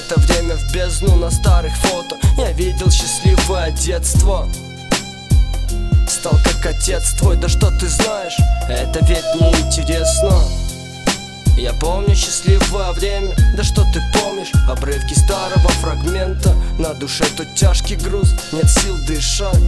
это время в бездну. На старых фото я видел счастливое детство. Стал как отец твой, да что ты знаешь, это ведь не интересно. Я помню счастливое время, да что ты помнишь, обрывки старого фрагмента. На душе тут тяжкий груз, нет сил дышать,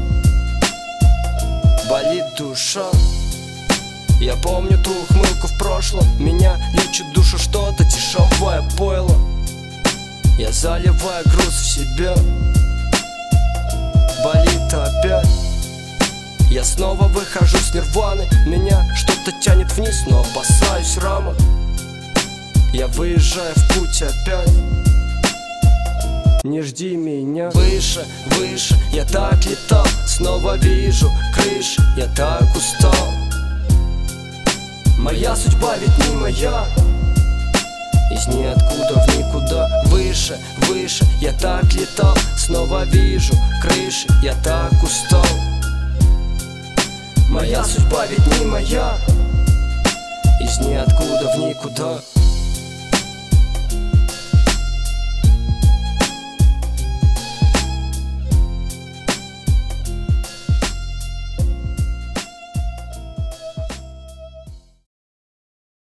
болит душа. Я помню ту ухмылку в прошлом, меня лечит душу что-то дешевое пойло. Я заливаю груз в себя, болит опять. Я снова выхожу с нирваны, меня что-то тянет вниз, но опасаюсь рамок. Я выезжаю в путь опять, не жди меня. Выше, выше, я так летал, снова вижу крыши, я так устал. Моя судьба ведь не моя, из ниоткуда в никуда. Выше, выше, я так летал, снова вижу крыши, я так устал. Моя судьба ведь не моя, из ниоткуда в никуда.